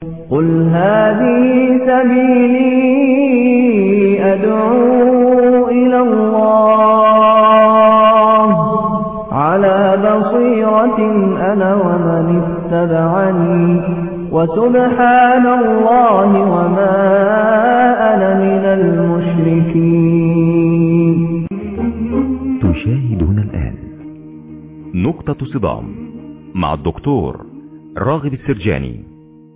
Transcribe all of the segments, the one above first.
قل هذه سبيلي أدعو إلى الله على بصيرة أنا ومن اتبعني وسبحان الله وما أنا من المشركين. تشاهدون الآن نقطة صدام مع الدكتور راغب السرجاني.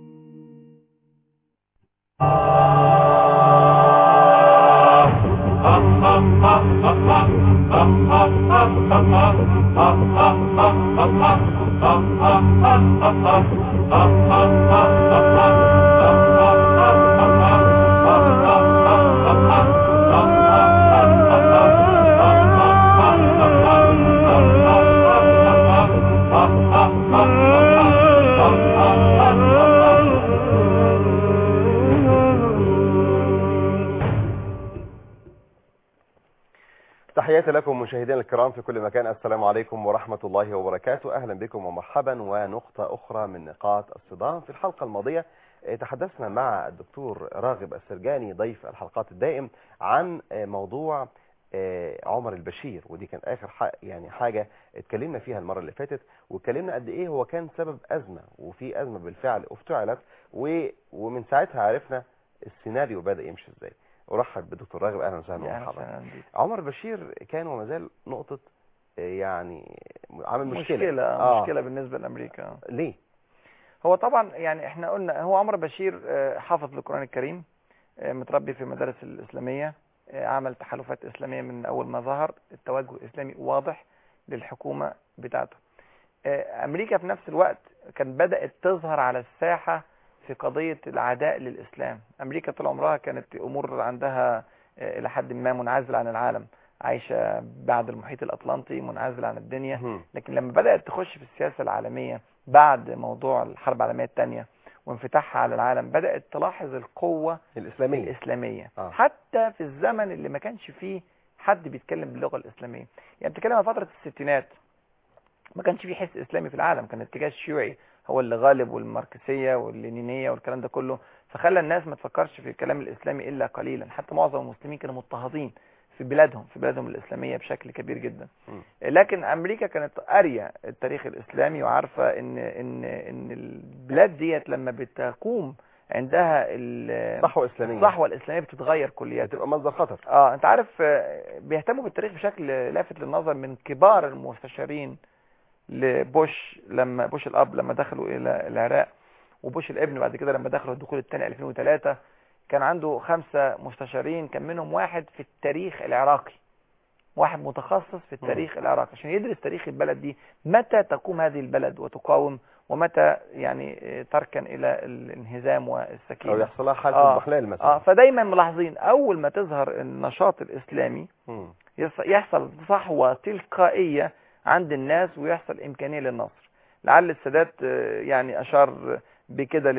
تحياتي لكم مشاهدينا الكرام في كل مكان. السلام عليكم ورحمة الله وبركاته. أهلا بكم ومرحبا ونقطة أخرى من نقاط الصدام. في الحلقة الماضية تحدثنا مع الدكتور راغب السرجاني ضيف الحلقات الدائم عن موضوع عمر البشير، ودي كان آخر حاجة اتكلمنا فيها المرة اللي فاتت، واتكلمنا قد إيه هو كان سبب أزمة، وفي أزمة بالفعل افتعلت، ومن ساعتها عرفنا السيناريو بدأ يمشي إزاي. أرحب بالدكتور راغب. أهلا وسهلا ومرحبا. عمر البشير كان وما زال نقطة عامل مشكلة بالنسبة لأمريكا. ليه؟ هو طبعا احنا قلنا هو عمر البشير حافظ للقرآن الكريم، متربي في المدارس الإسلامية، عمل تحالفات إسلامية من أول ما ظهر، التوجه الإسلامي واضح للحكومة بتاعته. أمريكا في نفس الوقت كان بدأت تظهر على الساحة في قضية العداء للإسلام. أمريكا طول عمرها كانت أمور عندها إلى حد ما منعزلة عن العالم، عايشة بعد المحيط الأطلنطي، منعزلة عن الدنيا. لكن لما بدأت تخش في السياسة العالمية بعد موضوع الحرب العالمية الثانية وانفتاحها على العالم، بدأت تلاحظ القوة الإسلامية. حتى في الزمن اللي ما كانش فيه حد بيتكلم باللغة الإسلامية. يعني بتتكلم عن فترة الستينات، ما كانش فيه حس إسلامي في العالم، كان الاتجاه الشيوعي هو اللي غالب، والماركسية واللينينية والكلام ده كله، فخلى الناس ما تفكرش في الكلام الإسلامي إلا قليلا. حتى معظم المسلمين كانوا مضطهدين في بلادهم الإسلامية بشكل كبير جدا. لكن أمريكا كانت قارية التاريخ الإسلامي وعارفة إن البلاد ديت لما بتقوم عندها الصحوة الإسلامية بتتغير كليا، بتبقى مصدر خطر. أنت عارف بيهتموا بالتاريخ بشكل لافت للنظر من كبار المستشارين لبوش، لما بوش الأب لما دخلوا إلى العراق، وبوش الابن بعد كده لما دخلوا الدخول الثاني 2003، كان عنده 5 مستشارين، كان منهم واحد في التاريخ العراقي، واحد متخصص في التاريخ العراقي عشان يدرس تاريخ البلد دي، متى تقوم هذه البلد وتقاوم، ومتى تركن إلى الانهزام والسكينة أو يحصلها حالة الضحلال مثلا. فدايما ملاحظين أول ما تظهر النشاط الإسلامي يحصل صحوة تلقائية عند الناس ويحصل إمكانية للنصر. لعل السادات أشار بكده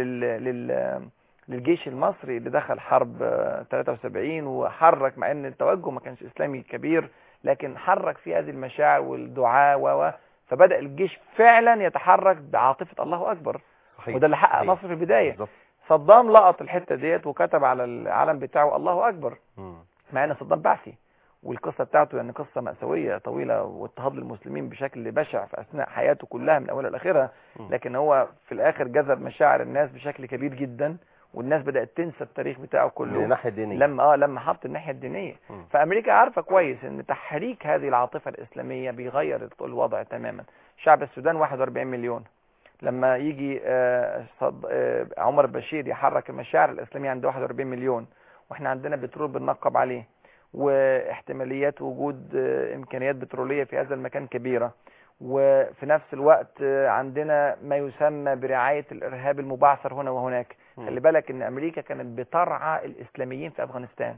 للجيش المصري اللي دخل حرب 73 وحرك، مع ان التوجه ما كانش إسلامي كبير، لكن حرك في هذه المشاعر والدعاء فبدأ الجيش فعلا يتحرك بعاطفة الله أكبر. صحيح. وده اللي حقق مصر في البداية. بالضبط. صدام لقط الحتة ديت وكتب على العلم بتاعه الله أكبر، مع ان صدام بعثي، والقصة بتاعته قصة مأساوية طويلة واضطهاد للمسلمين بشكل بشع في أثناء حياته كلها من أولها لآخرها. لكن هو في الآخر جذب مشاعر الناس بشكل كبير جدا، والناس بدأت تنسى التاريخ بتاعه كله من الناحية الدينية. لما حط الناحية الدينية. فأمريكا عارفة كويس ان تحريك هذه العاطفة الإسلامية بيغير الوضع تماما. شعب السودان 41 مليون، لما يجي عمر البشير يحرك المشاعر الإسلامية عند 41 مليون، واحنا عندنا بترول بننقب عليه، واحتماليات وجود إمكانيات بترولية في هذا المكان كبيرة، وفي نفس الوقت عندنا ما يسمى برعاية الإرهاب المبعثر هنا وهناك. خلي بالك ان أمريكا كانت بترعى الإسلاميين في أفغانستان.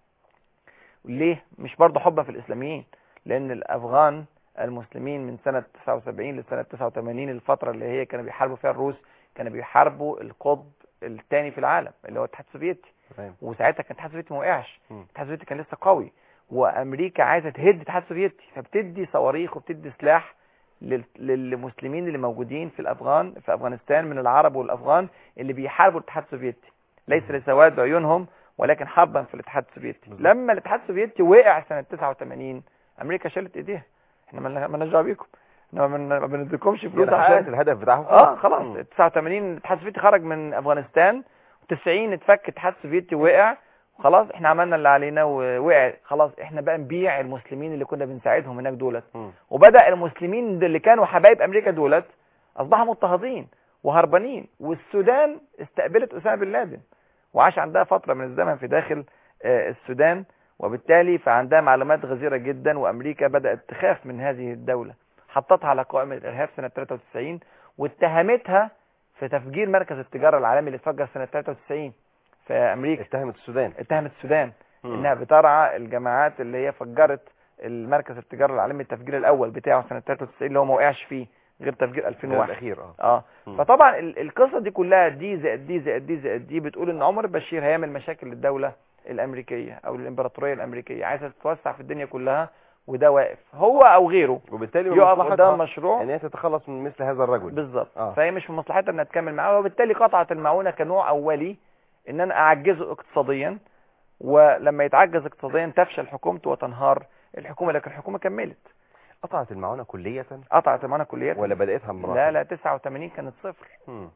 ليه؟ مش برضه حبا في الإسلاميين، لأن الأفغان المسلمين من سنة 79 لسنة 89، الفترة اللي هي كانوا بيحاربوا فيها الروس، كانوا بيحاربوا القطب الثاني في العالم اللي هو الاتحاد السوفيتي. وساعتها كان الاتحاد السوفيتي ما وقعش، الاتحاد السوفيتي كان لسه قوي، وامريكا عايزه تهد الاتحاد السوفيتي، فبتدي صواريخ وبتدي سلاح للمسلمين اللي موجودين في افغانستان من العرب والافغان اللي بيحاربوا الاتحاد السوفيتي، ليس لسواد بعيونهم ولكن حربا في الاتحاد السوفيتي. لما الاتحاد السوفيتي وقع سنة 89 امريكا شالت ايديها، احنا مالناش دعوه بيكم، احنا ما بنديكمش فلوس عشان الهدف بتاعهم. خلاص 89 الاتحاد السوفيتي خرج من افغانستان، 90 اتفك الاتحاد السوفيتي وقع، خلاص احنا عملنا اللي علينا ووقع، خلاص احنا بقى نبيع المسلمين اللي كنا بنساعدهم هناك دولت. وبدأ المسلمين اللي كانوا حبايب امريكا دولت اصبحوا مضطهدين وهربانين، والسودان استقبلت اسامه بن لادن وعاش عندها فترة من الزمن في داخل السودان، وبالتالي فعندها معلومات غزيرة جدا، وامريكا بدأت تخاف من هذه الدولة، حطتها على قائمة الارهاب سنة 93 واتهمتها في تفجير مركز التجارة العالمي اللي اتفجر سنة 93 في امريكا. اتهمت السودان انها بترعى الجماعات اللي هي فجرت المركز التجارة العالمي، التفجير الاول بتاعه سنة 93 اللي هو ما وقعش فيه غير تفجير 2001 الاخير. فطبعا القصة دي كلها دي زائد دي زائد دي زائد دي بتقول ان عمر البشير هيعمل مشاكل للدولة الامريكية او الامبراطورية الامريكية، عايزة تتوسع في الدنيا كلها، وده واقف هو او غيره، وبالتالي يقف قدام مشروع ان هي تتخلص من مثل هذا الرجل بالظبط. فهي مش في مصلحتها انها تكمل معاه، وبالتالي قطعت المعونة كنوع اولي ان انا اعجزه اقتصاديا، ولما يتعجز اقتصاديا تفشل حكومته وتنهار الحكومة، لكن الحكومة كملت. قطعت المعونة كلية؟ قطعت المعونة كلية ولا بدأتها بمراحل؟ لا 89 كانت صفر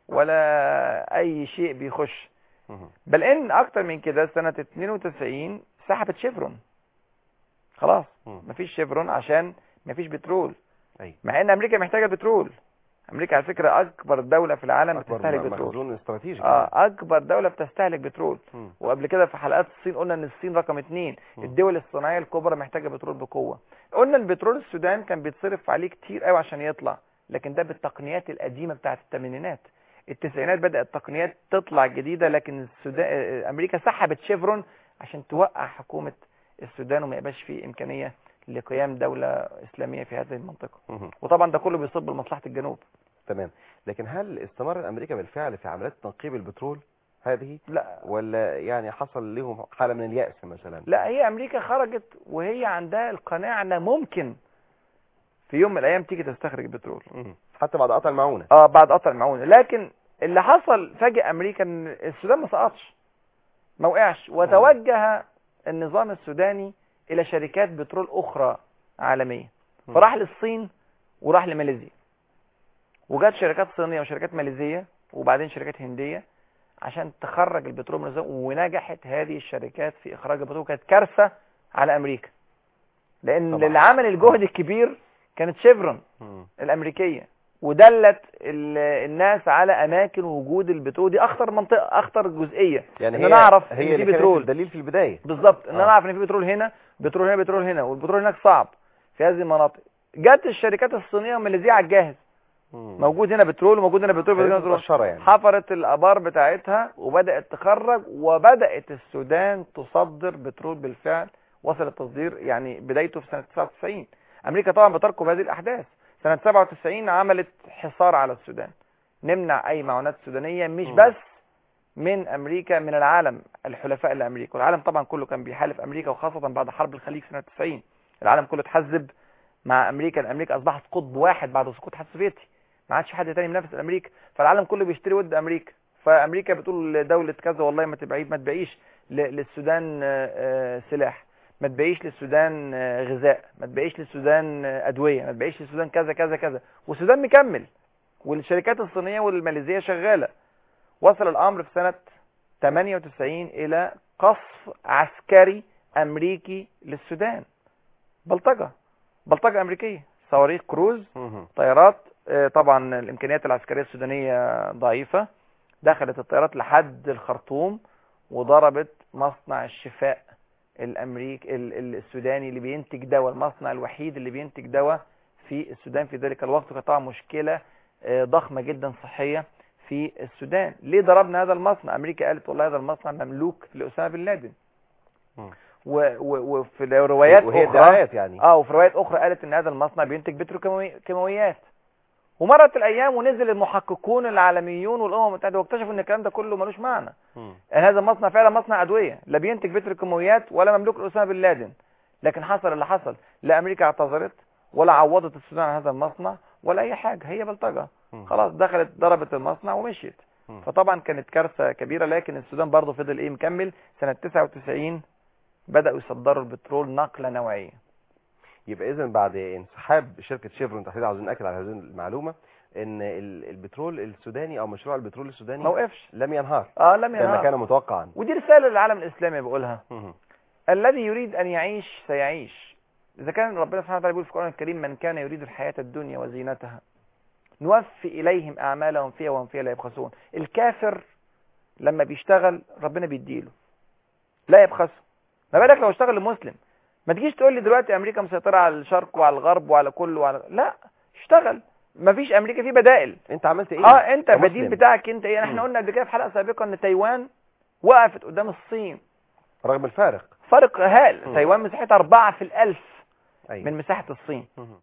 ولا اي شيء بيخش، بل ان اكتر من كده سنة 92 سحبت شيفرون، خلاص مفيش شيفرون عشان مفيش بترول، مع ان امريكا محتاجة بترول. امريكا على فكرة اكبر دولة في العالم بتستهلك بترول، مخزون استراتيجي. اكبر دولة بتستهلك بترول. وقبل كده في حلقات الصين قلنا ان الصين رقم 2 الدول الصناعية الكبرى محتاجة بترول بقوة. قلنا البترول السودان كان بيتصرف عليه كتير قوي عشان يطلع، لكن ده بالتقنيات القديمة بتاعت الثمانينات. التسعينات بدأت تقنيات تطلع جديدة، لكن السودان امريكا سحبت شيفرون عشان توقع حكومة السودان وما يبقاش فيه امكانية لقيام دولة اسلامية في هذه المنطقة. وطبعا ده كله بيصب لمصلحة الجنوب. تمام، لكن هل استمر امريكا بالفعل في عمليات تنقيب البترول هذه؟ لا، ولا يعني حصل لهم حالة من اليأس مثلا؟ لا، هي امريكا خرجت وهي عندها القناعة ان ممكن في يوم من الايام تيجي تستخرج البترول، حتى بعد قطع المعونة. بعد قطع المعونة. لكن اللي حصل فجأة امريكا ان السودان ما سقطش، ما وقعش، وتوجه النظام السوداني الى شركات بترول اخرى عالمية، فراح للصين وراح لماليزيا، وجات شركات صينية وشركات ماليزية وبعدين شركات هندية عشان تخرج البترول من النظام، ونجحت هذه الشركات في اخراج البترول. كانت كارثة على امريكا، لان اللي عمل الجهد الكبير كانت شيفرون الامريكية، ودلت الناس على اماكن وجود البترول. دي اخطر منطقة، اخطر جزئية، يعني ان انا اعرف هي ان في بترول. الدليل في البداية بالظبط، ان انا اعرف ان في بترول هنا، بترول هنا، بترول هنا، والبترول هناك صعب في هذه المناطق. جت الشركات الصينية والماليزية على الجاهز، موجود هنا بترول وموجود هنا بترول، يعني. حفرت الابار بتاعتها وبدأت تخرج، وبدأت السودان تصدر بترول بالفعل. وصل التصدير يعني بدايته في سنة 99. امريكا طبعا بترقب هذه الاحداث. سنة 97 عملت حصار على السودان، نمنع اي معونات سودانية، مش بس من امريكا، من العالم الحلفاء لامريكا. والعالم طبعا كله كان بيحالف امريكا، وخاصة بعد حرب الخليج سنة 90 العالم كله اتحزب مع امريكا، لان امريكا اصبحت قطب واحد بعد سقوط الاتحاد السوفيتي، ما عادش حد تاني منافس لامريكا، فالعالم كله بيشتري ود امريكا. فامريكا بتقول دولة كذا والله ما تبيعيش للسودان سلاح، ما تبيعيش للسودان غذاء، ما تبيعيش للسودان ادوية، ما تبيعيش للسودان كذا كذا كذا، والسودان مكمل، والشركات الصينية والماليزية شغالة. وصل الامر في سنة 98 الى قصف عسكري امريكي للسودان، بلطجة امريكية، صواريخ كروز، طيارات. طبعا الامكانيات العسكرية السودانية ضعيفة، دخلت الطيارات لحد الخرطوم وضربت مصنع الشفاء الامريكي السوداني اللي بينتج دواء، المصنع الوحيد اللي بينتج دواء في السودان في ذلك الوقت. كانت طبعا مشكلة ضخمة جدا صحية في السودان. ليه ضربنا هذا المصنع؟ امريكا قالت والله هذا المصنع مملوك لأسامة بن لادن، وفي روايات اخرى يعني وفي روايات اخرى قالت ان هذا المصنع بينتج بتروكيماويات. ومرت الايام ونزل المحققون العالميون والامم المتحده واكتشفوا ان الكلام ده كله ملوش معنى، ان هذا المصنع فعلا مصنع ادويه، لا بينتج بتروكيماويات ولا مملوك لأسامة بن لادن. لكن حصل اللي حصل، لا امريكا اعتذرت ولا عوضت السودان عن هذا المصنع، ولا اي حاجة، هي بلطجة خلاص، دخلت ضربت المصنع ومشيت. فطبعا كانت كارثة كبيرة. لكن السودان برضه فضل ايه مكمل. سنة 99 بدأوا يصدروا البترول نقلة نوعية. يبقى اذا بعد انسحاب شركة شيفرون تحديدا، عاوزين ناكد على هذه المعلومة، ان البترول السوداني او مشروع البترول السوداني ما وقفش، لم ينهار لم ينهار كما كان متوقعا. ودي رسالة للعالم الإسلامي بقولها. الذي يريد أن يعيش سيعيش. إذا كان ربنا سبحانه وتعالى بيقول في القرآن الكريم: من كان يريد الحياة الدنيا وزينتها نوفي إليهم أعمالهم فيها وهم فيها لا يبخسون. الكافر لما بيشتغل ربنا بيديله لا يبخسه. ما بالك لو اشتغل لمسلم؟ ما تجيش تقول لي دلوقتي أمريكا مسيطرة على الشرق وعلى الغرب وعلى كله لا، اشتغل. ما فيش أمريكا، في بدائل. انت عملت ايه؟ انت بديل بتاعك انت ايه؟ احنا قلنا قبل كده في حلقة سابقة ان تايوان وقفت قدام الصين رغم الفارق، فرق هائل. تايوان مساحتها 4 في الألف من مساحة الصين.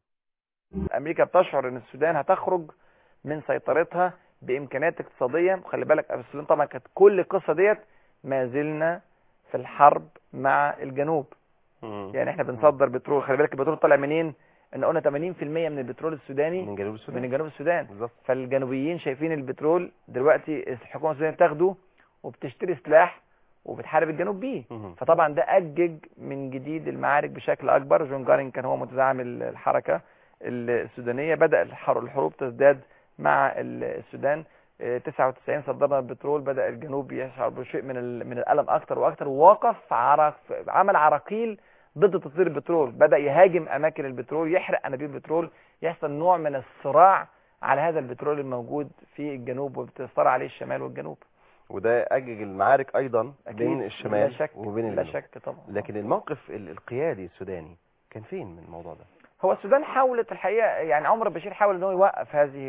أمريكا بتشعر أن السودان هتخرج من سيطرتها بإمكانيات اقتصادية. وخلي بالك السودان طبعا كانت كل القصة ديت ما زلنا في الحرب مع الجنوب. يعني احنا بنصدر بترول. خلي بالك البترول طالع منين؟ ان قلنا 80% من البترول السوداني من جنوب السودان بالظبط. فالجنوبيين شايفين البترول دلوقتي الحكومة السودانية بتاخده وبتشتري سلاح وبتحارب الجنوب بيه. فطبعا ده أجج من جديد المعارك بشكل أكبر. جون جارين كان هو متزعم الحركة السودانية. بدأ الحروب تزداد مع السودان. 99 صدرنا البترول، بدأ الجنوب يشعر بشيء من الألم أكتر وأكتر، ووقف عمل عراقيل ضد تطوير البترول. بدأ يهاجم أماكن البترول، يحرق أنابيب البترول، يحصل نوع من الصراع على هذا البترول الموجود في الجنوب، وبتصارع عليه الشمال والجنوب. وده أجج المعارك أيضا بين الشمال وبين الجنوب. لا شك طبعا. لكن الموقف القيادي السوداني كان فين من الموضوع ده؟ هو السودان حاولت الحقيقة، يعني عمر البشير حاول انه يوقف هذه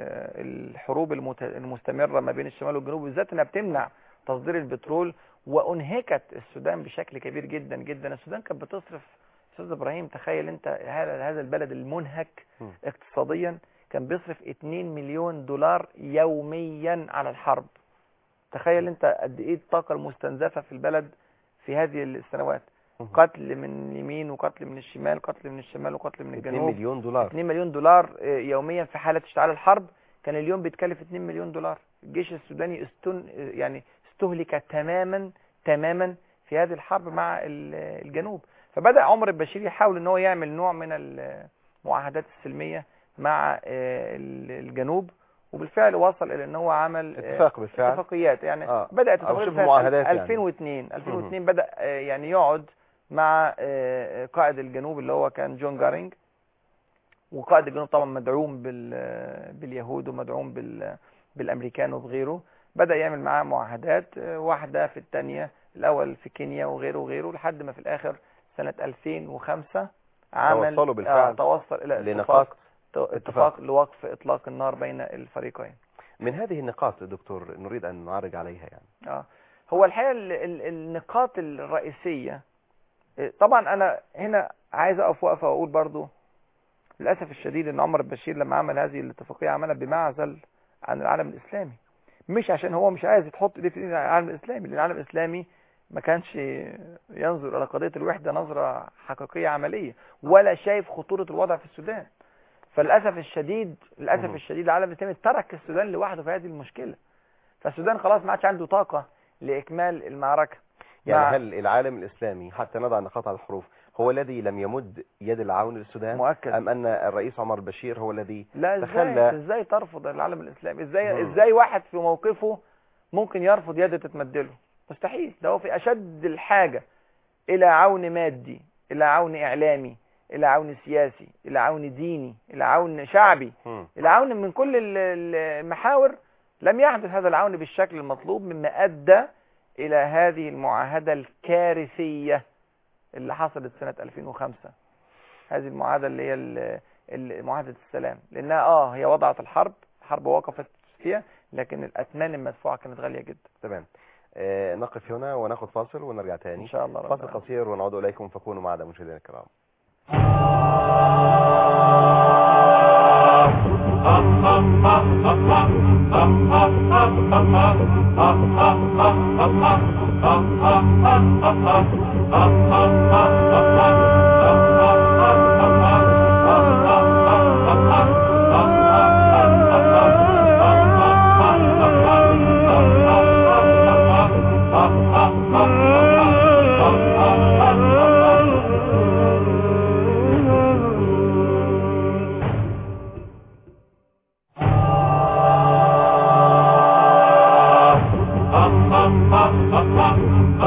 الحروب المستمرة ما بين الشمال والجنوب، بالذات انها بتمنع تصدير البترول. وانهكت السودان بشكل كبير جدا جدا. السودان كانت بتصرف، استاذ ابراهيم تخيل انت هذا البلد المنهك اقتصاديا كان بيصرف 2 مليون دولار يوميا على الحرب. تخيل انت قد ايه الطاقة المستنزفة في البلد في هذه السنوات. قتل من اليمين وقتل من الشمال، قتل من الشمال وقتل من الجنوب. 2 مليون دولار 2 مليون دولار يوميا في حالة اشتعال الحرب. كان اليوم بيتكلف 2 مليون دولار. الجيش السوداني يعني استهلك تماما في هذه الحرب مع الجنوب. فبدأ عمر البشير يحاول ان هو يعمل نوع من المعاهدات السلمية مع الجنوب، وبالفعل وصل الى ان هو عمل اتفاقيات. يعني بدأت معاهدات 2002 بدأ يعني يقعد مع قائد الجنوب اللي هو كان جون جارينج. وقائد الجنوب طبعا مدعوم باليهود ومدعوم بالامريكان وبغيره. بدأ يعمل معاه معاهدات، واحدة في الثانية، الاول في كينيا وغيره لحد ما في الاخر سنة 2005 عمل توصل الى اتفاق لوقف اطلاق النار بين الفريقين. من هذه النقاط دكتور نريد ان نعرج عليها يعني. هو الحقيقة النقاط الرئيسية. طبعا انا هنا عايز اقف وقفه واقول برضو للاسف الشديد ان عمر البشير لما عمل هذه الاتفاقيه عملها بمعزل عن العالم الاسلامي. مش عشان هو مش عايز تحط ايديه في العالم الاسلامي، لان العالم الاسلامي ما كانش ينظر الى قضيه الوحده نظره حقيقيه عمليه، ولا شايف خطوره الوضع في السودان. فللاسف الشديد العالم الاسلامي ترك السودان لوحده في هذه المشكله. فالسودان خلاص ما عادش عنده طاقه لاكمال المعركه. يعني هل العالم الإسلامي حتى نضع نقاط على الحروف هو الذي لم يمد يد العون للسودان؟ مؤكد. أم أن الرئيس عمر البشير هو الذي تخلى؟ ازاي ترفض العالم الإسلامي؟ ازاي واحد في موقفه ممكن يرفض يد تتمدله؟ مستحيل. ده هو في أشد الحاجة إلى عون مادي، إلى عون إعلامي، إلى عون سياسي، إلى عون ديني، إلى عون شعبي، إلى عون من كل المحاور. لم يحدث هذا العون بالشكل المطلوب، مما أدى إلى هذه المعاهدة الكارثية اللي حصلت سنة 2005. هذه المعاهدة اللي هي معاهدة السلام، لأنها هي وضعت الحرب وقفت فيها، لكن الأثمان المدفوعة كانت غالية جدا. تمام. نقف هنا وناخذ فاصل ونرجع تاني إن شاء الله. فاصل قصير ونعود إليكم، فكونوا معنا مشاهدينا الكرام.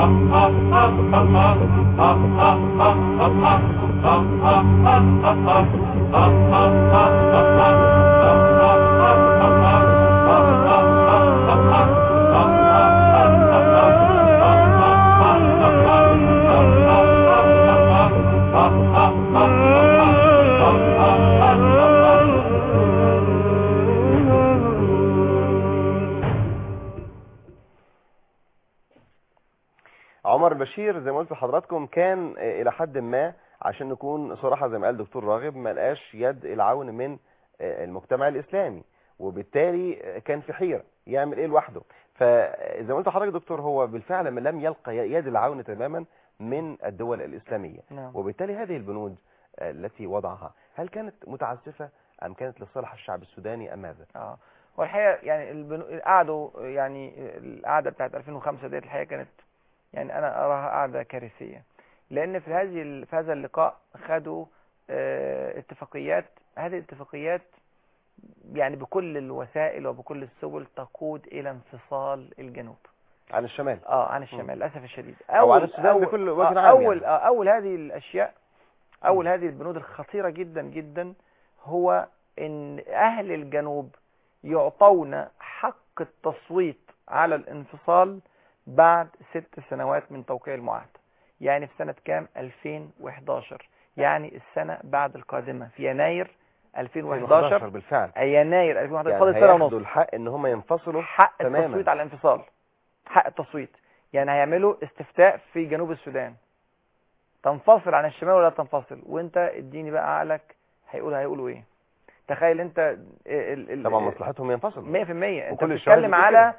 عمر البشير زي ما قلت لحضراتكم كان الى حد ما، عشان نكون صراحة زي ما قال دكتور راغب، ما لقاش يد العون من المجتمع الاسلامي، وبالتالي كان في حيرة يعمل ايه لوحده. فزي ما قلت لحضرتك دكتور، هو بالفعل من لم يلقى يد العون تماما من الدول الاسلامية. نعم. وبالتالي هذه البنود التي وضعها هل كانت متعسفة ام كانت لصالح الشعب السوداني ام ماذا؟ والحقيقة يعني قعدوا، يعني القعدة بتاعت 2005 ديت الحقيقة كانت، يعني انا اراها قعدة كارثية، لان في هذا اللقاء خدوا اتفاقيات. هذه الاتفاقيات يعني بكل الوسائل وبكل السبل تقود الى انفصال الجنوب عن الشمال. عن الشمال للاسف الشديد، او عن السودان بكل وجه عام. اول هذه الاشياء، اول هذه البنود الخطيرة جدا جدا، هو ان اهل الجنوب يعطون حق التصويت على الانفصال بعد 6 سنوات من توقيع المعاهدة. يعني في سنة كام؟ 2011، يعني السنة بعد القادمة في يناير 2011 بالفعل. يناير 2011 يعني فاضل سنة ونص. الحق ان هم ينفصلوا حق تماما. التصويت على الانفصال، حق التصويت. يعني هيعملوا استفتاء في جنوب السودان، تنفصل عن الشمال ولا تنفصل، وانت اديني بقى عقلك هيقولوا ايه. تخيل انت طبعا مصلحتهم ينفصلوا 100%. انت بتتكلم على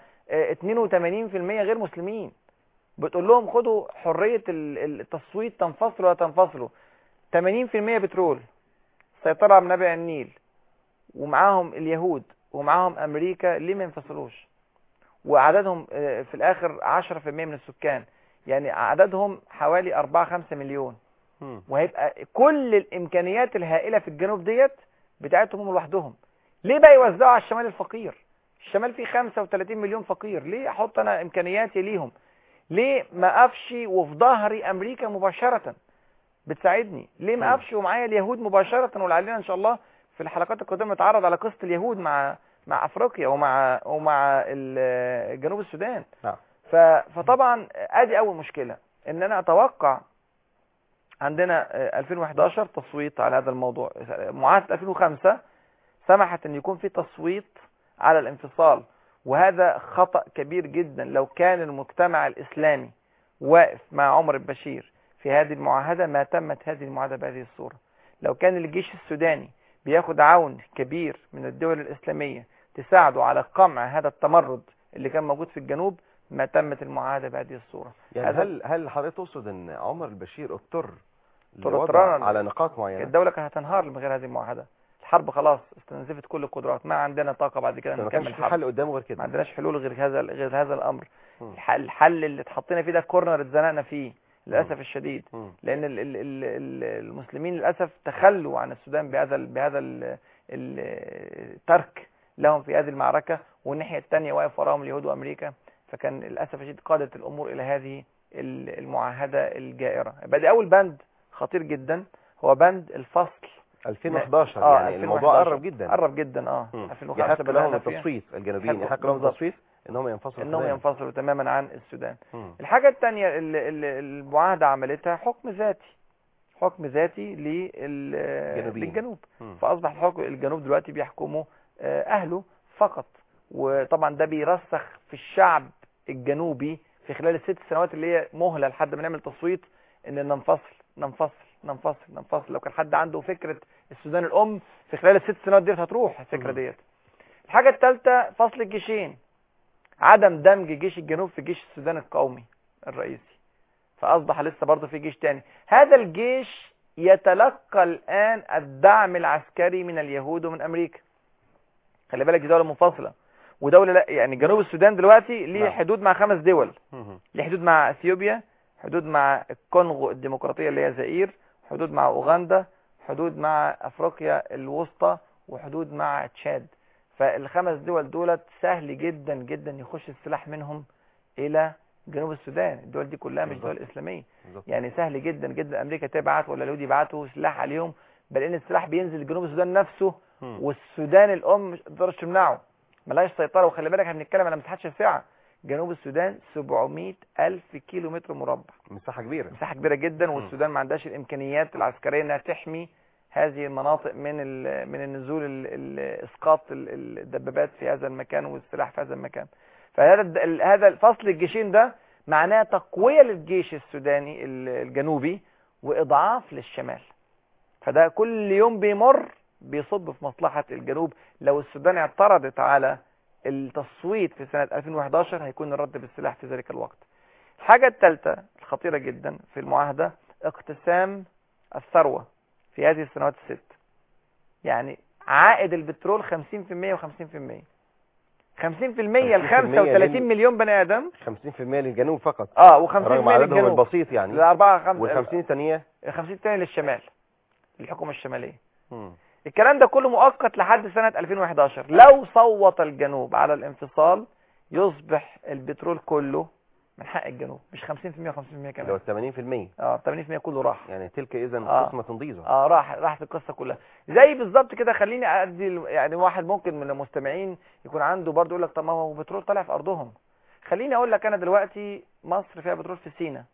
82% غير مسلمين، بتقول لهم خدوا حرية التصويت، تنفصلوا ولا تنفصلوا. 80% بترول، سيطرة على منابع النيل، ومعاهم اليهود ومعاهم امريكا، ليه ما ينفصلوش؟ وعددهم في الاخر 10% من السكان، يعني عددهم حوالي 4-5 مليون. وهيبقى كل الامكانيات الهائلة في الجنوب ديت بتاعتهم هم لوحدهم. ليه بقى يوزعوا على الشمال الفقير؟ الشمال فيه 35 مليون فقير، ليه احط انا امكانياتي ليهم؟ ليه ما افشي وفي ظهري امريكا مباشرة بتساعدني؟ ليه ما افشي ومعايا اليهود مباشرة؟ ولعلنا ان شاء الله في الحلقات القادمة نتعرض على قصة اليهود مع افريقيا ومع جنوب السودان. فطبعا ادي اول مشكلة، ان انا اتوقع عندنا 2011 تصويت على هذا الموضوع. معاهدة 2005 سمحت ان يكون في تصويت على الانفصال، وهذا خطأ كبير جدا. لو كان المجتمع الإسلامي واقف مع عمر البشير في هذه المعاهدة ما تمت هذه المعاهدة بهذه الصورة. لو كان الجيش السوداني بياخد عون كبير من الدول الإسلامية تساعده على قمع هذا التمرد اللي كان موجود في الجنوب ما تمت المعاهدة بهذه الصورة. يعني هل حضرتك تقصد ان عمر البشير اضطر على نقاط معينة؟ الدولة كانت هتنهار من غير هذه المعاهدة. الحرب خلاص استنزفت كل القدرات، ما عندنا طاقة بعد كده نكمل الحرب. حل قدامه غير كده، ما عندناش حلول غير هذا الامر. الحل اللي اتحطينا فيه ده كورنر اتزنقنا فيه للاسف الشديد، لان المسلمين للاسف تخلوا عن السودان بهذا الترك لهم في هذه المعركة، والناحية الثانية واقف وراهم اليهود وامريكا. فكان للاسف الشديد قادت الامور الى هذه المعاهدة الجائرة. بدأ اول بند خطير جدا هو بند الفصل 2011. يعني الموضوع قرب جدا 2005 يحق لهم التصويت، الجنوبيين يحق لهم التصويت انهم ينفصلوا تماما عن السودان. الحاجة الثانية اللي المعاهدة عملتها حكم ذاتي للجنوب. فاصبح الجنوب دلوقتي بيحكموا اهله فقط، وطبعا ده بيرسخ في الشعب الجنوبي في خلال ال6 سنوات اللي هي مهلة لحد ما نعمل تصويت ان ننفصل. لو كان حد عنده فكرة السودان الأم في خلال ال6 سنوات ديت هتروح الفكرة ديت. الحاجة الثالثة فصل الجيشين، عدم دمج جيش الجنوب في جيش السودان القومي الرئيسي، فأصبح لسه برضه في جيش تاني. هذا الجيش يتلقى الآن الدعم العسكري من اليهود ومن أمريكا. خلي بالك دي دولة منفصلة، ودولة لا، يعني جنوب السودان دلوقتي ليه حدود مع 5 دول، ليه حدود مع اثيوبيا، حدود مع الكونغو الديمقراطية اللي هي زئير، حدود مع اوغندا، حدود مع افريقيا الوسطى، وحدود مع تشاد. فال5 دول دولت سهل جدا جدا يخش السلاح منهم الى جنوب السودان. الدول دي كلها مش دول اسلاميه. بالظبط. يعني سهل جدا جدا امريكا تبعت ولا اليهود يبعتوا سلاح عليهم، بل ان السلاح بينزل جنوب السودان نفسه، والسودان الام مش تقدرش تمنعه، ملهاش سيطره. وخلي بالك احنا بنتكلم على مساحات شاسعه. جنوب السودان 700,000 كيلو متر مربع، مساحه كبيره، مساحه كبيره جدا. والسودان ما عندهاش الامكانيات العسكريه انها تحمي هذه المناطق من النزول اسقاط الدبابات في هذا المكان والسلاح في هذا المكان. فهذا الفصل الجيشين ده معناه تقويه للجيش السوداني الجنوبي واضعاف للشمال. فده كل يوم بيمر بيصب في مصلحه الجنوب. لو السودان اعترضت على التصويت في سنه 2011 هيكون الرد بالسلاح في ذلك الوقت. الحاجه الثالثه الخطيره جدا في المعاهده اقتسام الثروه في هذه السنوات الست. يعني عائد البترول 50% و50%. 50% ل 35 مليون بني ادم، 50% للجنوب فقط، و50% رغم عددهم للجنوب البسيط يعني، ل 4 وال50 الثانيه، ال 50 الثانيه للشمال، للحكومه الشماليه. الكلام ده كله مؤقت لحد سنه 2011. لو صوت الجنوب على الانفصال يصبح البترول كله من حق الجنوب، مش 50% و50% كمان، لو 80%. 80% كله راح. يعني تلك اذا قسمه ضيزه. راحت القصه كلها. زي بالظبط كده. خليني ادي يعني واحد ممكن من المستمعين يكون عنده برضه يقول لك طب ما هو بترول طالع في ارضهم. خليني اقول لك انا دلوقتي مصر فيها بترول في سيناء.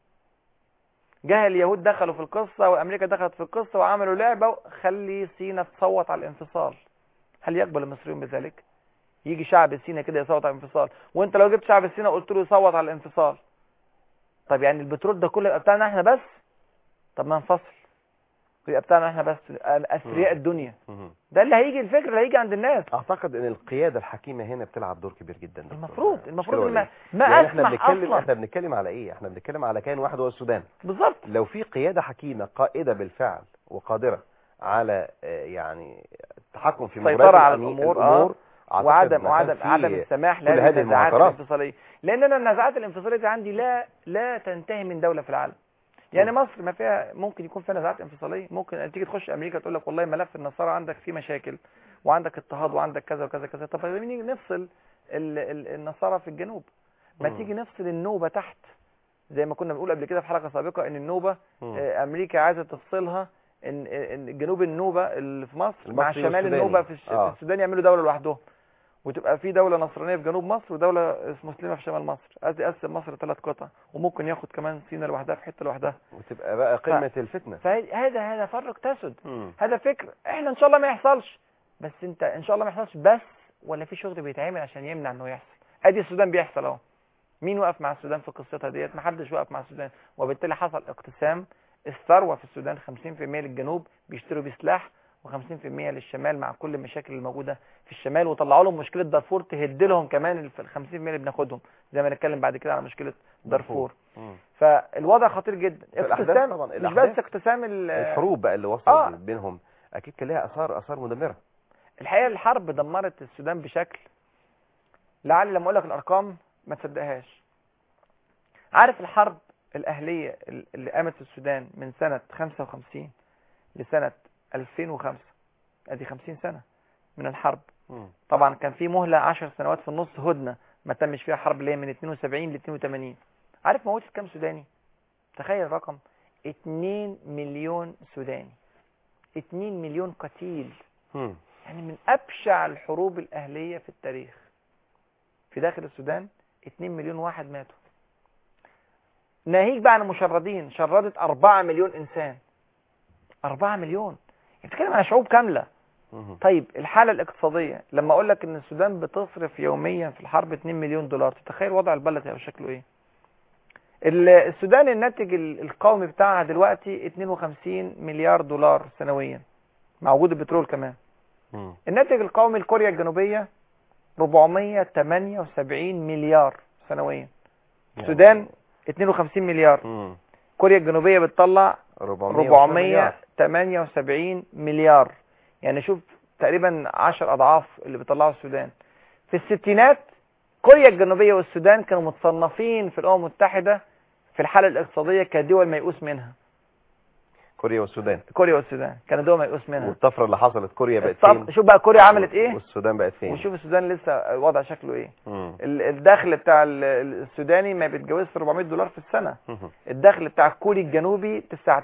جه اليهود دخلوا في القصه وامريكا دخلت في القصه وعملوا لعبه خلي سيناء تصوت على الانفصال. هل يقبل المصريون بذلك؟ يجي شعب سيناء كده يصوت على الانفصال، وانت لو جبت شعب سيناء قلت له يصوت على الانفصال، طب يعني البترول ده كله يبقى بتاعنا احنا بس؟ طب ما ننفصل يبقى بتاعنا احنا بس، اثرياء الدنيا. ده اللي هيجي، الفكر اللي هيجي عند الناس. اعتقد ان القياده الحكيمه هنا بتلعب دور كبير جدا. المفروض ما يعني احنا بنتكلم على ايه؟ احنا بنتكلم على كيان واحد هو السودان. بالظبط. لو في قياده حكيمه قائده بالفعل وقادره على يعني التحكم في سيطره على الامور وعدم السماح لهذه النزاعات الانفصاليه. لان انا النزاعات الانفصاليه دي عندي لا تنتهي من دوله في العالم. يعني مصر ما فيها، ممكن يكون فيها نزاعات انفصاليه، ممكن تيجي تخش امريكا تقول لك والله ملف النصارى عندك فيه مشاكل وعندك اضطهاد وعندك كذا وكذا كذا. طب نيجي نفصل النصارى في الجنوب، ما تيجي نفصل النوبه تحت، زي ما كنا بنقول قبل كده في حلقه سابقه ان النوبه امريكا عايزه تفصلها، ان جنوب النوبه اللي في مصر مع شمال النوبه في السودان يعملوا دوله لوحدهم، وتبقى في دولة نصرانية في جنوب مصر ودولة مسلمة في شمال مصر. قصدي يقسم مصر 3 قطع، وممكن ياخد كمان سيناء لوحدها في حتة لوحدها، وتبقى بقى قمة الفتنة. فهذا فرق تسد. هذا فكر احنا ان شاء الله ما يحصلش، بس انت ان شاء الله ما يحصلش بس، ولا في شغل بيتعمل عشان يمنع انه يحصل. ادي السودان بيحصل اهو. مين وقف مع السودان في قصتها ديت؟ ما حدش وقف مع السودان، وبالتالي حصل اقتسام الثروة في السودان. 50% للجنوب بيشتروا بسلاح، و50% للشمال مع كل المشاكل الموجودة في الشمال، وطلعوا لهم مشكلة دارفور تهد لهم كمان ال 50% اللي بناخدهم، زي ما نتكلم بعد كده على مشكلة دارفور. فالوضع خطير جدا. اقتسام طبعا مش بس اقتسام الحروب بقى اللي وصلت بينهم اكيد كان لها اثار مدمرة. الحقيقة الحرب دمرت السودان بشكل لعل لما اقول لك الارقام ما تصدقهاش. عارف الحرب الاهلية اللي قامت في السودان من سنة 55 لسنة 2005، ادي 50 سنة من الحرب. طبعا كان في مهلة 10 سنوات في النص هدنة ما تمش فيها حرب، اللي هي من 72 ل 82. عارف موتت كام سوداني؟ تخيل الرقم، 2 مليون سوداني، 2 مليون قتيل. يعني من ابشع الحروب الاهلية في التاريخ. في داخل السودان 2 مليون واحد ماتوا. ناهيك بقى عن المشردين، شردت 4 مليون انسان. 4 مليون، بتتكلم عن شعوب كاملة. طيب الحالة الاقتصادية، لما اقول لك ان السودان بتصرف يوميا في الحرب 2 مليون دولار، تتخيل وضع البلد هيبقى شكله ايه؟ السودان الناتج القومي بتاعها دلوقتي 52 مليار دولار سنويا مع وجود البترول كمان. الناتج القومي لكوريا الجنوبية 478 مليار سنويا. السودان 52 مليار. كوريا الجنوبية بتطلع 478 مليار. يعني شوف تقريبا 10 أضعاف اللي بيطلعوا السودان. في الستينات كوريا الجنوبية والسودان كانوا متصنفين في الأمم المتحدة في الحالة الاقتصادية كدول ميؤوس منها. كوريا والسودان. كوريا والسودان كانوا دول ميؤوس منها. والطفره اللي حصلت كوريا بقت فين؟ شوف بقى كوريا عملت ايه والسودان بقت فين؟ وشوف السودان لسه الوضع شكله ايه. الدخل بتاع السوداني ما بيتجاوزش $400 في السنه. الدخل بتاع الكوري الجنوبي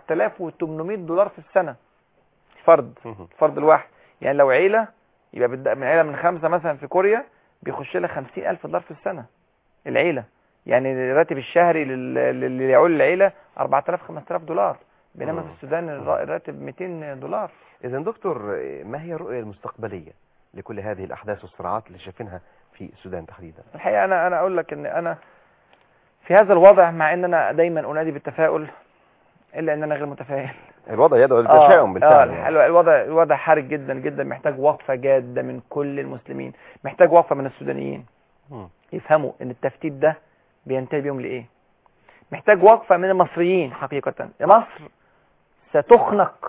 $9800 في السنه فرد الواحد. يعني لو عيله يبقى من عيله من 5 مثلا في كوريا بيخش لها $50,000 في السنه العيله. يعني الراتب الشهري اللي يعول العيله $4000-5000، بينما في السودان الراتب $200. اذا دكتور، ما هي الرؤيه المستقبليه لكل هذه الاحداث والصراعات اللي شايفينها في السودان تحديدا؟ الحقيقه انا اقول لك ان انا في هذا الوضع، مع ان انا دايما انادي بالتفاؤل الا ان انا غير متفائل. الوضع يدعو للتشاؤم بالفعل. الوضع حرج جدا جدا، محتاج وقفه جاده من كل المسلمين، محتاج وقفه من السودانيين يفهموا ان التفتيت ده بينتهي بيهم لايه. محتاج وقفه من المصريين حقيقه. مصر ستخنق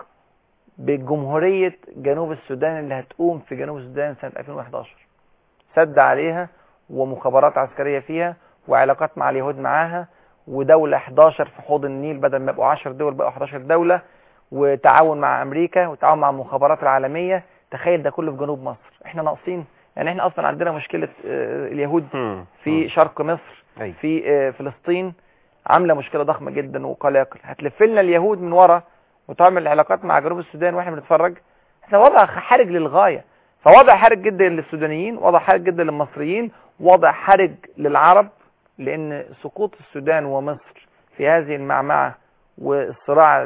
بجمهوريه جنوب السودان اللي هتقوم في جنوب السودان سنه 2011. سد عليها ومخابرات عسكريه فيها وعلاقات مع اليهود معاها، ودولة 11 في حوض النيل بدل ما يبقوا 10 دول بقوا 11 دولة، وتعاون مع أمريكا وتعاون مع المخابرات العالمية. تخيل ده كله في جنوب مصر. احنا ناقصين، يعني احنا اصلا عندنا مشكلة اليهود في شرق مصر، في فلسطين عاملة مشكلة ضخمة جدا وقلاقل. هتلف لنا اليهود من ورا وتعمل علاقات مع جنوب السودان واحنا بنتفرج. احنا وضع حرج للغاية. فوضع حرج جدا للسودانيين، وضع حرج جدا للمصريين، وضع حرج للعرب، لأن سقوط السودان ومصر في هذه المعمعة والصراع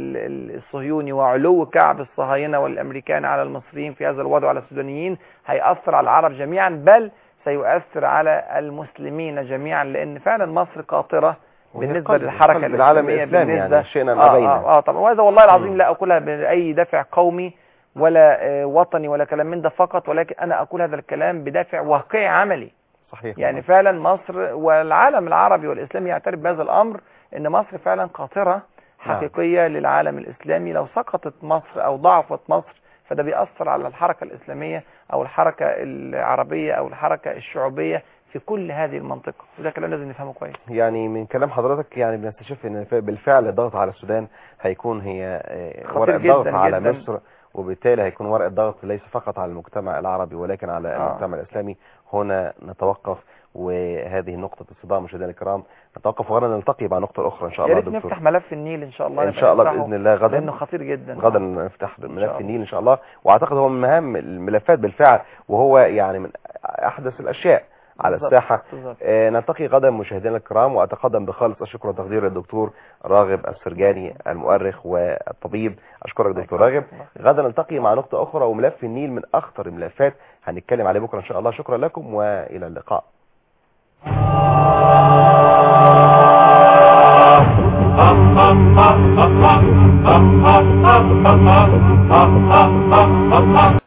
الصهيوني وعلو كعب الصهاينة والأمريكان على المصريين في هذا الوضع على السودانيين هيأثر على العرب جميعا، بل سيؤثر على المسلمين جميعا، لأن فعلا مصر قاطرة بالنسبة للحركة الإسلامية. بالنسبة يعني شئنا ما أبينا. طبعا. وهذا والله العظيم لا أقولها بأي دافع قومي ولا وطني ولا كلام من ده فقط، ولكن أنا أقول هذا الكلام بدافع واقعي عملي. صحيح. يعني فعلا مصر والعالم العربي والإسلامي يعترف بهذا الأمر، إن مصر فعلا قاطرة حقيقية للعالم الإسلامي. لو سقطت مصر أو ضعفت مصر فده بيأثر على الحركة الإسلامية أو الحركة العربية أو الحركة الشعوبية في كل هذه المنطقة، وده كلام لازم نفهمه كويس. يعني من كلام حضرتك يعني بنستشف ان بالفعل الضغط على السودان هيكون هي ورقة ضغط على مصر، وبالتالي هيكون ورقة ضغط ليس فقط على المجتمع العربي ولكن على المجتمع الإسلامي. هنا نتوقف، وهذه نقطة الصدام. مشاهدينا الكرام نتوقف وغدا نلتقي مع نقطة أخرى إن شاء الله. يا ريت نفتح ملف النيل إن شاء الله. إن شاء الله بإذن الله غدا، لأنه خطير جدا. غدا نفتح ملف النيل إن شاء الله، وأعتقد هو من مهام الملفات بالفعل، وهو يعني من أحدث الأشياء على الساحة. نلتقي غدا مشاهدينا الكرام، وأتقدم بخالص الشكر والتقدير للدكتور راغب السرجاني المؤرخ والطبيب. أشكرك دكتور راغب. غدا نلتقي مع نقطة أخرى، وملف النيل من أخطر الملفات هنتكلم عليه بكرة إن شاء الله. شكرا لكم وإلى اللقاء.